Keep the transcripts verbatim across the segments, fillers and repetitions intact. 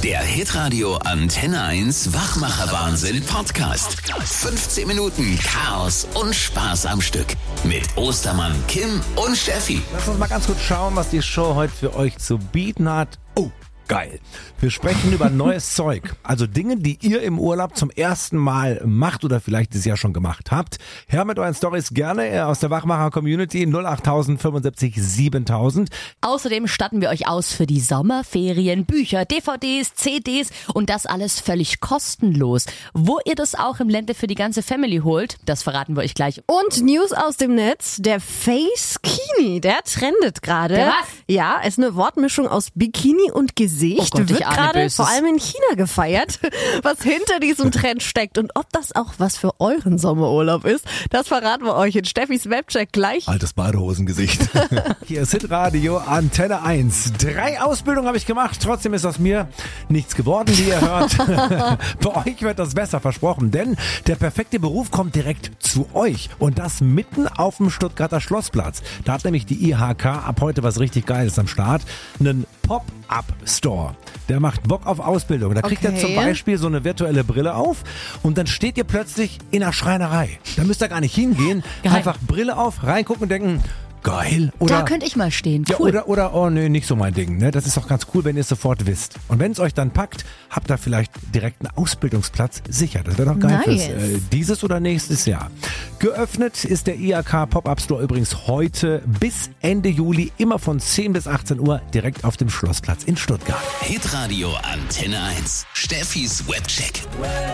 Der Hitradio Antenne eins Wachmacher-Wahnsinn Podcast. fünfzehn Minuten Chaos und Spaß am Stück. Mit Ostermann, Kim und Steffi. Lass uns mal ganz kurz schauen, was die Show heute für euch zu bieten hat. Oh, geil. Wir sprechen über neues Zeug. Also Dinge, die ihr im Urlaub zum ersten Mal macht oder vielleicht dieses Jahr schon gemacht habt. Her mit euren Storys gerne aus der Wachmacher-Community null acht fünfundsiebzig siebentausend. Außerdem statten wir euch aus für die Sommerferien, Bücher, D V Ds, C Ds und das alles völlig kostenlos. Wo ihr das auch im Ländle für die ganze Family holt, das verraten wir euch gleich. Und News aus dem Netz, der Facekini, der trendet gerade. Der was? Ja, ist eine Wortmischung aus Bikini und Gesicht. Oh Gott, ich wird ahne gerade Böses. vor allem in China gefeiert. Was hinter diesem Trend steckt und ob das auch was für euren Sommerurlaub ist, das verraten wir euch in Steffis Webcheck gleich. Altes Badehosengesicht. Hier ist Hitradio Antenne eins. Drei Ausbildungen habe ich gemacht, trotzdem ist aus mir nichts geworden, wie ihr hört. Bei euch wird das besser, versprochen, denn der perfekte Beruf kommt direkt zu euch und das mitten auf dem Stuttgarter Schlossplatz. Da hat nämlich die I H K ab heute was richtig Geiles am Start, einen Pop-Up-Store. Der macht Bock auf Ausbildung. Da kriegt Okay. er zum Beispiel so eine virtuelle Brille auf und dann steht ihr plötzlich in einer Schreinerei. Da müsst ihr gar nicht hingehen, Geil. einfach Brille auf, reingucken und denken, geil. Oder, Da könnte ich mal stehen. ja, Cool. oder, oder, oh nee, nicht so mein Ding. Ne? Das ist doch ganz cool, wenn ihr es sofort wisst. Und wenn es euch dann packt, habt ihr vielleicht direkt einen Ausbildungsplatz sicher. Das wäre doch geil Nice. fürs äh, dieses oder nächstes Jahr. Geöffnet ist der I H K Pop-Up Store übrigens heute bis Ende Juli, immer von zehn bis achtzehn Uhr, direkt auf dem Schlossplatz in Stuttgart. Hitradio Antenne eins. Steffis Webcheck.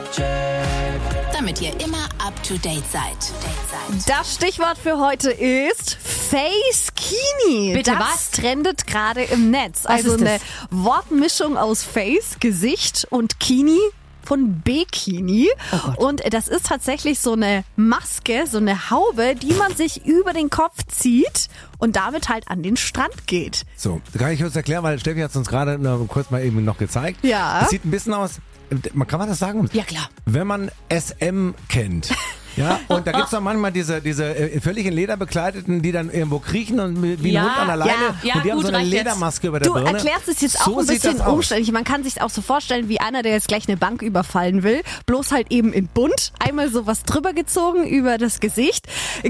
Damit ihr immer up to date seid. Das Stichwort für heute ist Facekini. Bitte das was? trendet gerade im Netz. Was also ist eine das? Wortmischung aus Face, Gesicht und Kini von Bikini. Oh und das ist tatsächlich so eine Maske, so eine Haube, die man sich über den Kopf zieht und damit halt an den Strand geht. So, da kann ich kurz erklären, weil Steffi hat es uns gerade noch kurz mal eben noch gezeigt. Ja. Es sieht ein bisschen aus, man kann man das sagen? Ja, klar. Wenn man S M kennt. Ja, und da gibt's doch manchmal diese, diese äh, völlig in Leder bekleideten, die dann irgendwo kriechen und wie ein Ja, Hund an der Leine ja, ja, und die haben gut, so eine reicht jetzt. Ledermaske über der Du Birne. erklärst es jetzt auch So ein sieht bisschen das aus. umständlich. Man kann sich auch so vorstellen, wie einer, der jetzt gleich eine Bank überfallen will, bloß halt eben in bunt, einmal sowas drüber gezogen über das Gesicht.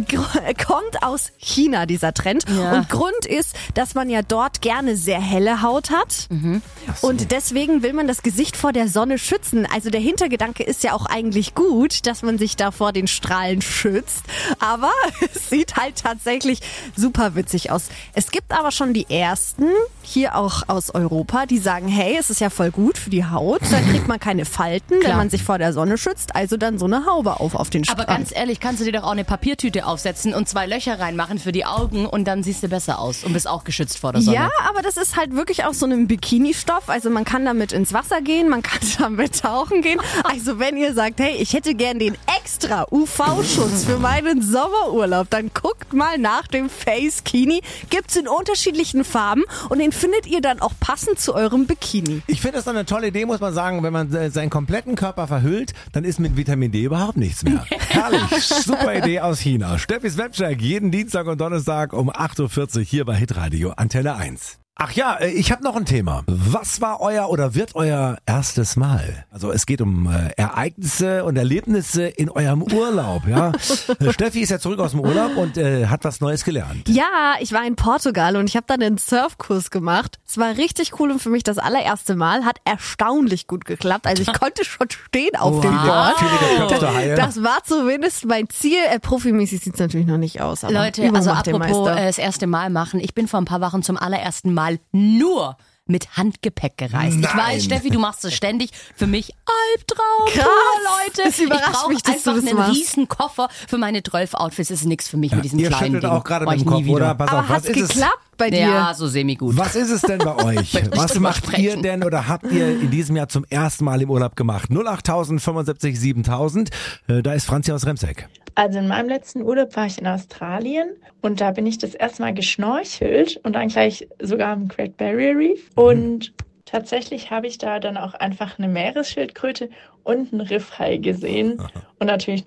Gr- Kommt aus China, dieser Trend. Ja. Und Grund ist, dass man ja dort gerne sehr helle Haut hat. Und deswegen will man das Gesicht vor der Sonne schützen. Also der Hintergedanke ist ja auch eigentlich gut, dass man sich da vor den Strahlen schützt. Aber es sieht halt tatsächlich super witzig aus. Es gibt aber schon die ersten, hier auch aus Europa, die sagen, hey, es ist ja voll gut für die Haut. Dann kriegt man keine Falten, wenn Klar. man sich vor der Sonne schützt. Also dann so eine Haube auf auf den Strand. Aber ganz ehrlich, kannst du dir doch auch eine Papiertüte aufsetzen und zwei Löcher reinmachen für die Augen und dann siehst du besser aus und bist auch geschützt vor der Sonne. Ja, aber das ist halt wirklich auch so ein Bikini-Stoff. Also man kann damit ins Wasser gehen, man kann damit tauchen gehen. Also wenn ihr sagt, hey, ich hätte gern den extra U V-Schutz für meinen Sommerurlaub, dann guckt mal nach dem Facekini. Gibt's in unterschiedlichen Farben und den findet ihr dann auch passend zu eurem Bikini. Ich finde das eine tolle Idee, muss man sagen, wenn man äh, seinen kompletten Körper verhüllt, dann ist mit Vitamin D überhaupt nichts mehr. Herrlich, super Idee aus China. Steffis Webcheck jeden Dienstag und Donnerstag um acht Uhr vierzig hier bei Hitradio Antenne eins. Ach ja, äh, ich habe noch ein Thema. Was war euer oder wird euer erstes Mal? Also es geht um äh, Ereignisse und Erlebnisse in eurem Urlaub. Ja, Äh, Steffi ist ja zurück aus dem Urlaub und äh, hat was Neues gelernt. Ja, ich war in Portugal und ich habe dann einen Surfkurs gemacht. Es war richtig cool und für mich das allererste Mal. Hat erstaunlich gut geklappt. Also ich konnte schon stehen auf Wow. dem Board. Viele geköpfte Haie. Das war zumindest mein Ziel. Äh, profimäßig sieht's natürlich noch nicht aus. Aber Leute, Übung also macht den apropos Meister. äh, das erste Mal machen. Ich bin vor ein paar Wochen zum allerersten Mal nur mit Handgepäck gereist. Ich Nein. weiß, Steffi, du machst es ständig. Für mich Albtraum. Krass. Pur, Leute. Es überrascht ich brauche mich, dass du einfach das einen machst. riesen Koffer für meine zwölf Outfits. Das ist nichts für mich mit diesem Ihr kleinen schüttelt Ding. auch gerade Brauch mit dem ich nie Kopf, wieder. oder? Pass Aber auf, was hat's ist es? geklappt bei dir? Ja, so semi-gut. Was ist es denn bei euch? Möchte ich Was drüber macht sprechen. ihr denn oder habt ihr in diesem Jahr zum ersten Mal im Urlaub gemacht? null acht fünfundsiebzig siebentausend. Äh, Da ist Franzi aus Remseck. Also in meinem letzten Urlaub war ich in Australien und da bin ich das erste Mal geschnorchelt und dann gleich sogar am Great Barrier Reef. Und tatsächlich habe ich da dann auch einfach eine Meeresschildkröte und einen Riffhai gesehen und natürlich noch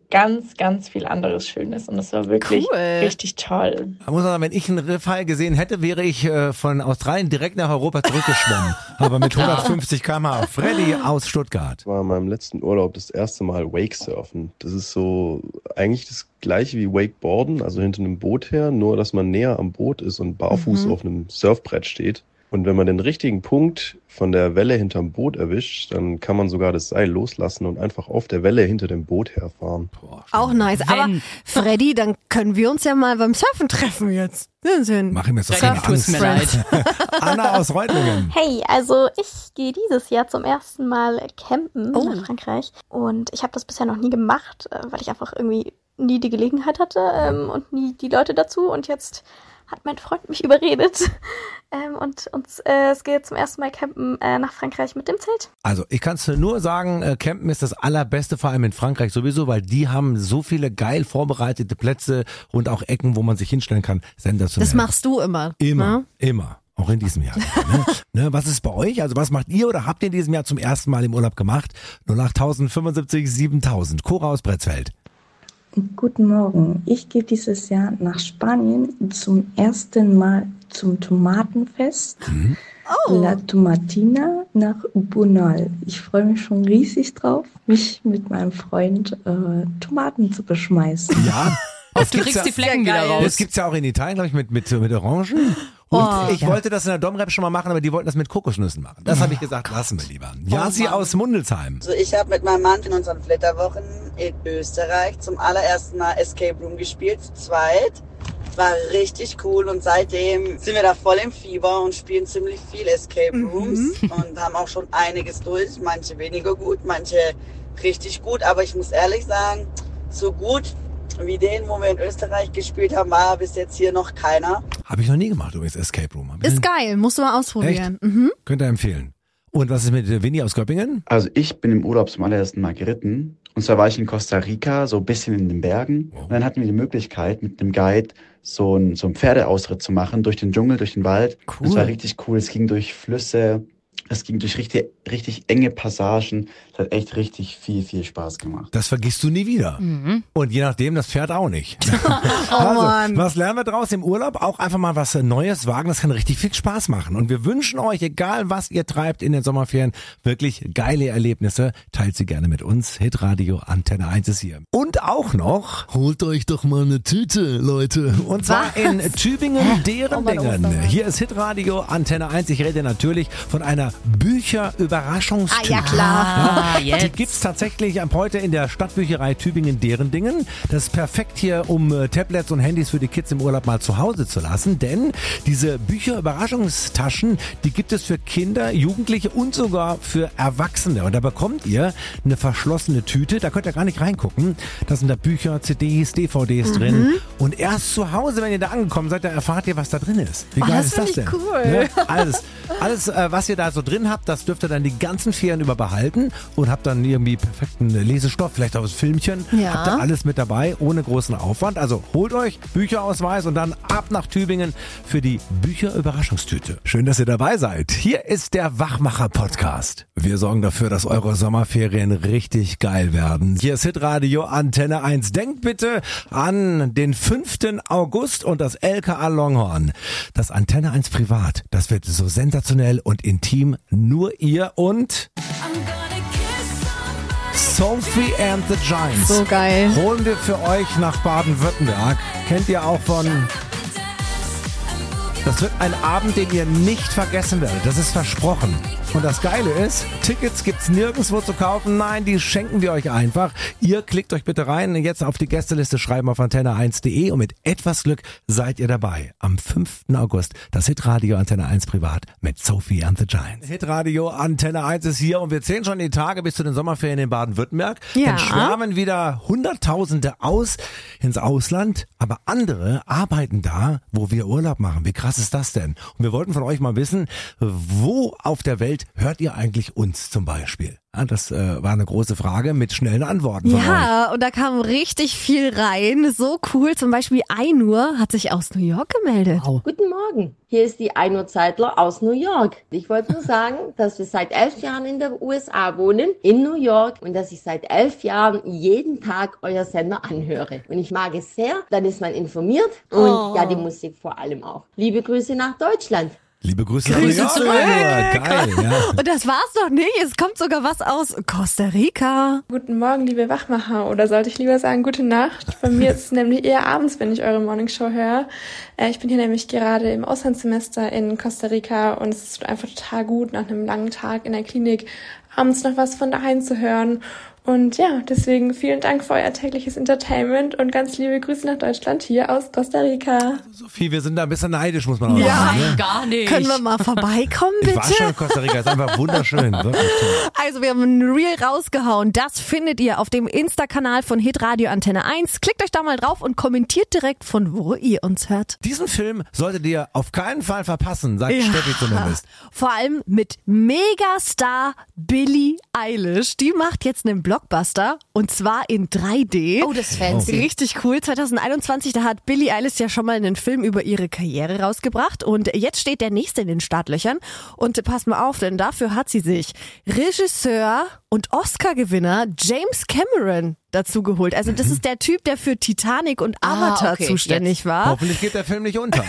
ganz, ganz viel anderes Schönes und es war wirklich Cool. richtig toll. Da muss man sagen, wenn ich einen Riffhai gesehen hätte, wäre ich äh, von Australien direkt nach Europa zurückgeschwommen. Aber mit hundertfünfzig Kilometer pro Stunde. Freddy aus Stuttgart. Ich war in meinem letzten Urlaub das erste Mal Wakesurfen. Das ist so eigentlich das gleiche wie Wakeboarden, also hinter einem Boot her, nur dass man näher am Boot ist und barfuß mhm. auf einem Surfbrett steht. Und wenn man den richtigen Punkt von der Welle hinterm Boot erwischt, dann kann man sogar das Seil loslassen und einfach auf der Welle hinter dem Boot herfahren. Boah, Auch nice. Wenn- Aber Freddy, dann können wir uns ja mal beim Surfen treffen jetzt. Wir sind Mach ihm jetzt doch Freddy, keine tut's Angst. mir leid. Anna aus Reutlingen. Hey, also ich gehe dieses Jahr zum ersten Mal campen Oh. nach Frankreich und ich habe das bisher noch nie gemacht, äh, weil ich einfach irgendwie nie die Gelegenheit hatte ähm, und nie die Leute dazu und jetzt hat mein Freund mich überredet ähm, und, und äh, es geht zum ersten Mal campen äh, nach Frankreich mit dem Zelt. Also ich kann es nur sagen, äh, Campen ist das Allerbeste, vor allem in Frankreich sowieso, weil die haben so viele geil vorbereitete Plätze und auch Ecken, wo man sich hinstellen kann. Sensationell. Das machst du immer. Immer, Ne? immer. Auch in diesem Jahr. Ne? Ne, was ist bei euch? Also was macht ihr oder habt ihr in diesem Jahr zum ersten Mal im Urlaub gemacht? null acht fünfundsiebzig siebentausend. Cora aus Bretzfeld. Guten Morgen. Ich gehe dieses Jahr nach Spanien zum ersten Mal zum Tomatenfest. Oh. La Tomatina nach Bunal. Ich freue mich schon riesig drauf, mich mit meinem Freund äh, Tomaten zu beschmeißen. Ja. Das Du gibt's kriegst ja, die Flecken wieder das raus. gibt's ja auch in Italien, glaube ich, mit, mit, mit Orangen. Und Oh, ich ja. wollte das in der Domrep schon mal machen, aber die wollten das mit Kokosnüssen machen. Das habe ich gesagt, lassen wir lieber. Jasi Mann. aus Mundelsheim. Also ich habe mit meinem Mann in unseren Flitterwochen in Österreich zum allerersten Mal Escape Room gespielt, zu zweit. War richtig cool und seitdem sind wir da voll im Fieber und spielen ziemlich viel Escape Rooms und haben auch schon einiges durch. Manche weniger gut, manche richtig gut, aber ich muss ehrlich sagen, so gut wie den, wo wir in Österreich gespielt haben, war bis jetzt hier noch keiner. Habe ich noch nie gemacht, übrigens, Escape Room. Hab ich Ist noch- geil, musst du mal ausprobieren. Mhm. Könnt ihr empfehlen. Und was ist mit äh, Winnie aus Göppingen? Also ich bin im Urlaub zum allerersten Mal geritten. Und zwar war ich in Costa Rica, so ein bisschen in den Bergen. Und dann hatten wir die Möglichkeit, mit einem Guide so einen, so einen Pferdeausritt zu machen, durch den Dschungel, durch den Wald. Cool. Das war richtig cool. Es ging durch Flüsse, es ging durch richtig, richtig enge Passagen. Es hat echt richtig viel, viel Spaß gemacht. Das vergisst du nie wieder. Und je nachdem, das Pferd auch nicht. Oh also, Mann. was lernen wir draus im Urlaub? Auch einfach mal was Neues wagen, das kann richtig viel Spaß machen. Und wir wünschen euch, egal was ihr treibt in den Sommerferien, wirklich geile Erlebnisse. Teilt sie gerne mit uns. Hitradio Antenne eins ist hier. Und auch noch, holt euch doch mal eine Tüte, Leute. Und zwar Was? in Tübingen, deren Oh Mann, Dingen. Ostermann. Hier ist Hitradio Antenne eins. Ich rede natürlich von einer Bücher-Überraschungstüte. Ah, ja, klar. Ah, Die jetzt. gibt's tatsächlich ab heute in der Stadtbücherei Tübingen Derendingen. Das ist perfekt hier, um äh, Tablets und Handys für die Kids im Urlaub mal zu Hause zu lassen, denn diese Bücher-Überraschungstaschen, die gibt es für Kinder, Jugendliche und sogar für Erwachsene. Und da bekommt ihr eine verschlossene Tüte, da könnt ihr gar nicht reingucken. Da sind da Bücher, C Ds, D V Ds drin. Und erst zu Hause, wenn ihr da angekommen seid, da erfahrt ihr, was da drin ist. Wie Oh, geil das ist das find denn? ich cool. Ne? Alles, alles äh, was ihr da so drin habt, das dürft ihr dann die ganzen Ferien über behalten und habt dann irgendwie perfekten Lesestoff, vielleicht auch das Filmchen. Ja. Habt ihr alles mit dabei, ohne großen Aufwand. Also holt euch Bücherausweis und dann ab nach Tübingen für die Bücherüberraschungstüte. Schön, dass ihr dabei seid. Hier ist der Wachmacher-Podcast. Wir sorgen dafür, dass eure Sommerferien richtig geil werden. Hier ist Hitradio Antenne eins. Denkt bitte an den fünften August und das L K A Longhorn. Das Antenne eins Privat. Das wird so sensationell und intim. Nur ihr und Sophie and the Giants. So geil. Holen wir für euch nach Baden-Württemberg. Kennt ihr auch von... Das wird ein Abend, den ihr nicht vergessen werdet. Das ist versprochen. Und das Geile ist, Tickets gibt's nirgendwo zu kaufen. Nein, die schenken wir euch einfach. Ihr klickt euch bitte rein, jetzt auf die Gästeliste schreiben auf antenne eins punkt de und mit etwas Glück seid ihr dabei. Am fünften August das Hitradio Antenne eins Privat mit Sophie and the Giants. Hitradio Antenne eins ist hier und wir zählen schon die Tage bis zu den Sommerferien in Baden-Württemberg. Ja. Dann schwärmen wieder Hunderttausende aus ins Ausland, aber andere arbeiten da, wo wir Urlaub machen. Wie krass ist das denn? Und wir wollten von euch mal wissen, wo auf der Welt Welt hört ihr eigentlich uns zum Beispiel? Ja, das äh, war eine große Frage mit schnellen Antworten von euch. Ja, und da kam richtig viel rein. So cool. Zum Beispiel Ainur hat sich aus New York gemeldet. Wow. Guten Morgen. Hier ist die Ainur Zeitler aus New York. Ich wollte nur sagen, dass wir seit elf Jahren in der U S A wohnen, in New York, und dass ich seit elf Jahren jeden Tag euer Sender anhöre. Und ich mag es sehr, dann ist man informiert und Oh. ja, die Musik vor allem auch. Liebe Grüße nach Deutschland. Liebe Grüße nach New Grüße York. zurück. Geil, ja. Und das war's noch nicht. Es kommt sogar was aus Costa Rica. Guten Morgen, liebe Wachmacher. Oder sollte ich lieber sagen, gute Nacht? Bei mir ist es nämlich eher abends, wenn ich eure Morningshow höre. Äh, ich bin hier nämlich gerade im Auslandssemester in Costa Rica und es ist einfach total gut, nach einem langen Tag in der Klinik abends noch was von daheim zu hören. Und ja, deswegen vielen Dank für euer tägliches Entertainment und ganz liebe Grüße nach Deutschland hier aus Costa Rica. Sophie, wir sind da ein bisschen neidisch, muss man auch Ja, sagen. Ne? Gar nicht. Können wir mal vorbeikommen, Ich bitte? war schon in Costa Rica, ist einfach wunderschön. Wirklich toll. Also wir haben ein Reel rausgehauen. Das findet ihr auf dem Insta-Kanal von Hitradio Antenne eins. Klickt euch da mal drauf und kommentiert direkt, von wo ihr uns hört. Diesen Film solltet ihr auf keinen Fall verpassen, sagt Steffi zumindest. Vor allem mit Megastar Billie Eilish. Die macht jetzt einen Blockbuster und zwar in drei D. Oh, das ist fancy. Richtig cool. zwanzig einundzwanzig, da hat Billie Eilish ja schon mal einen Film über ihre Karriere rausgebracht und jetzt steht der nächste in den Startlöchern. Und pass mal auf, denn dafür hat sie sich Regisseur und Oscar-Gewinner James Cameron dazu geholt. Also das ist der Typ, der für Titanic und Avatar Ah, okay, zuständig war. Hoffentlich geht der Film nicht unter.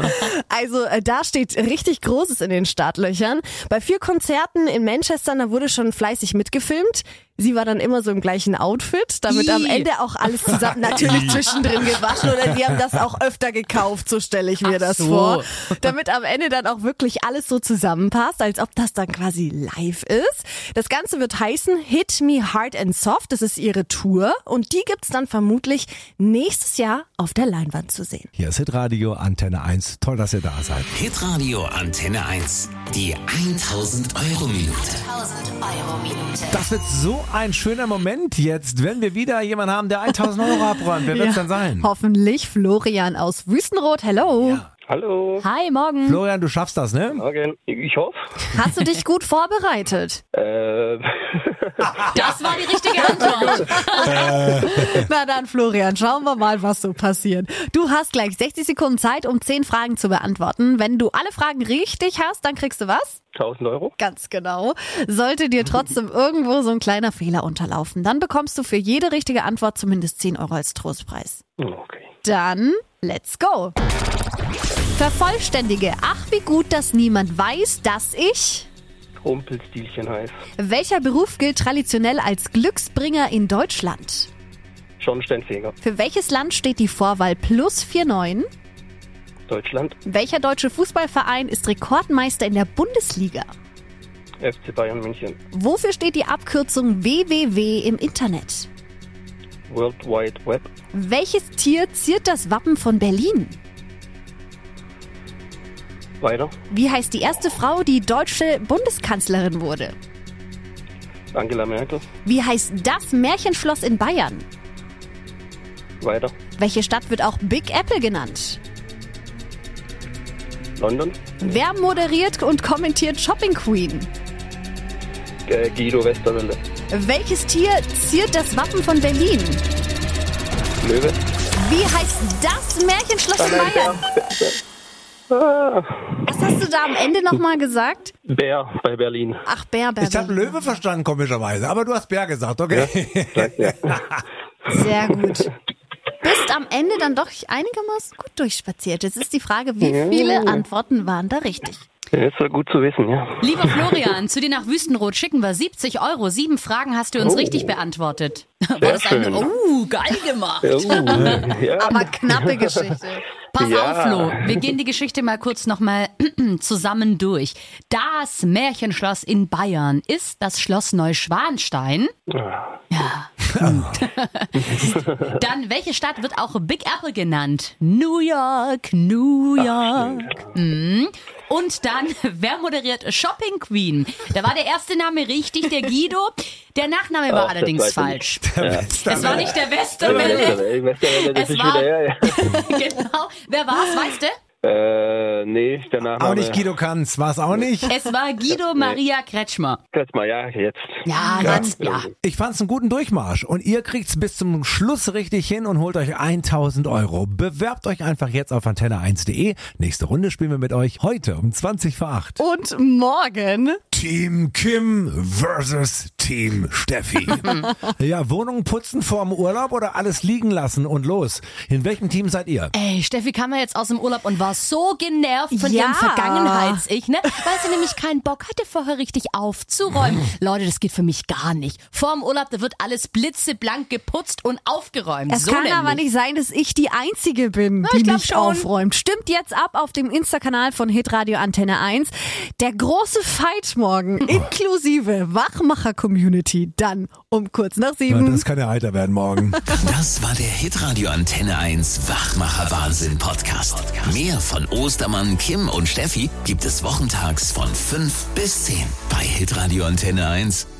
Also äh, da steht richtig Großes in den Startlöchern. Bei vier Konzerten in Manchester, da wurde schon fleißig mitgefilmt. Sie war dann immer so im gleichen Outfit, damit Ih. am Ende auch alles zusammen, natürlich zwischendrin gewaschen oder sie haben das auch öfter gekauft, so stelle ich mir Ach das so. vor. Damit am Ende dann auch wirklich alles so zusammenpasst, als ob das dann quasi live ist. Das Ganze wird heißen Hit Me Hard and Soft, das ist ihre Tour und die gibt's dann vermutlich nächstes Jahr auf der Leinwand zu sehen. Hier ist Hitradio Antenne eins. Toll, dass ihr da seid. Hitradio Antenne eins. Die tausend Euro Minute. tausend Euro Minute. Das wird so ein schöner Moment jetzt, wenn wir wieder jemanden haben, der tausend Euro abräumt. Wer wird's Ja. denn sein? Hoffentlich Florian aus Wüstenrot. Hello. Ja. Hallo. Hi, morgen. Florian, du schaffst das, ne? Morgen. Ich hoffe. Hast du dich gut vorbereitet? Äh, Das war die richtige Antwort. Na dann, Florian, schauen wir mal, was so passiert. Du hast gleich sechzig Sekunden Zeit, um zehn Fragen zu beantworten. Wenn du alle Fragen richtig hast, dann kriegst du was? tausend Euro. Ganz genau. Sollte dir trotzdem irgendwo so ein kleiner Fehler unterlaufen, dann bekommst du für jede richtige Antwort zumindest zehn Euro als Trostpreis. Okay. Dann, let's go. Vervollständige. Ach, wie gut, dass niemand weiß, dass ich... Rumpelstilchen heiß. Welcher Beruf gilt traditionell als Glücksbringer in Deutschland? Schornsteinfeger. Für welches Land steht die Vorwahl plus neunundvierzig? Deutschland. Welcher deutsche Fußballverein ist Rekordmeister in der Bundesliga? F C Bayern München. Wofür steht die Abkürzung W W W im Internet? World Wide Web. Welches Tier ziert das Wappen von Berlin? Weiter. Wie heißt die erste Frau, die deutsche Bundeskanzlerin wurde? Angela Merkel. Wie heißt das Märchenschloss in Bayern? Weiter. Welche Stadt wird auch Big Apple genannt? London. Wer moderiert und kommentiert Shopping Queen? Äh, Guido Westerwelle. Welches Tier ziert das Wappen von Berlin? Löwe. Wie heißt das Märchenschloss in Nein, Bayern? Ah, Was hast du da am Ende nochmal gesagt? Bär bei Berlin. Ach, Bär, Bär, Ich habe Bär. Löwe verstanden, komischerweise. Aber du hast Bär gesagt, okay. Ja. Sehr gut. Bist am Ende dann doch einigermaßen gut durchspaziert. Jetzt ist die Frage, wie viele Antworten waren da richtig? Ja, ist ja gut zu wissen, ja. Lieber Florian, zu dir nach Wüstenrot schicken wir siebzig Euro. Sieben Fragen hast du uns Oh. richtig beantwortet. War Sehr das eine, schön. oh, geil gemacht. Ja, uh, ja. Aber knappe Geschichte. Pass Ja. auf, Flo. Wir gehen die Geschichte mal kurz nochmal zusammen durch. Das Märchenschloss in Bayern ist das Schloss Neuschwanstein. Ah. Ja. Dann, welche Stadt wird auch Big Apple genannt? New York, New York. Mhm. Und dann, wer moderiert Shopping Queen? Da war der erste Name richtig, der Guido. Der Nachname war Ach, das allerdings weiß ich falsch. Ja. Es war nicht der Westerwelle. Westerwelle, Westerwelle, das Es ist war- wieder her. Ja. Genau. Wer war's, weißt du? Äh, nee, der Nachname. Auch nicht Guido Kanz, war es auch nicht? Es war Guido Maria Kretschmer. Kretschmer, ja, jetzt. Ja, Ja. jetzt, ja. Ich fand's einen guten Durchmarsch und ihr kriegt's bis zum Schluss richtig hin und holt euch tausend Euro. Bewerbt euch einfach jetzt auf antenne eins punkt de. Nächste Runde spielen wir mit euch heute um zwanzig vor acht. Und morgen Team Kim versus Team Steffi. Ja, Wohnung putzen vorm Urlaub oder alles liegen lassen und los. In welchem Team seid ihr? Ey, Steffi kam ja jetzt aus dem Urlaub und war so genervt von Ja. ihrem Vergangenheits-Ich, ne? Weil sie nämlich keinen Bock hatte, vorher richtig aufzuräumen. Leute, das geht für mich gar nicht. Vorm Urlaub, da wird alles blitzeblank geputzt und aufgeräumt. Es so kann nämlich. aber nicht sein, dass ich die Einzige bin, Na, die ich glaub nicht schon. aufräumt. Stimmt jetzt ab auf dem Insta-Kanal von Hitradio Antenne eins. Der große Fight morgen, inklusive Wachmacher-Community, dann um kurz nach Ja, sieben. das kann ja heiter werden morgen. Das war der Hitradio Antenne eins Wachmacher Wahnsinn Podcast. Mehr von Ostermann, Kim und Steffi gibt es wochentags von fünf bis zehn bei Hitradio Antenne eins.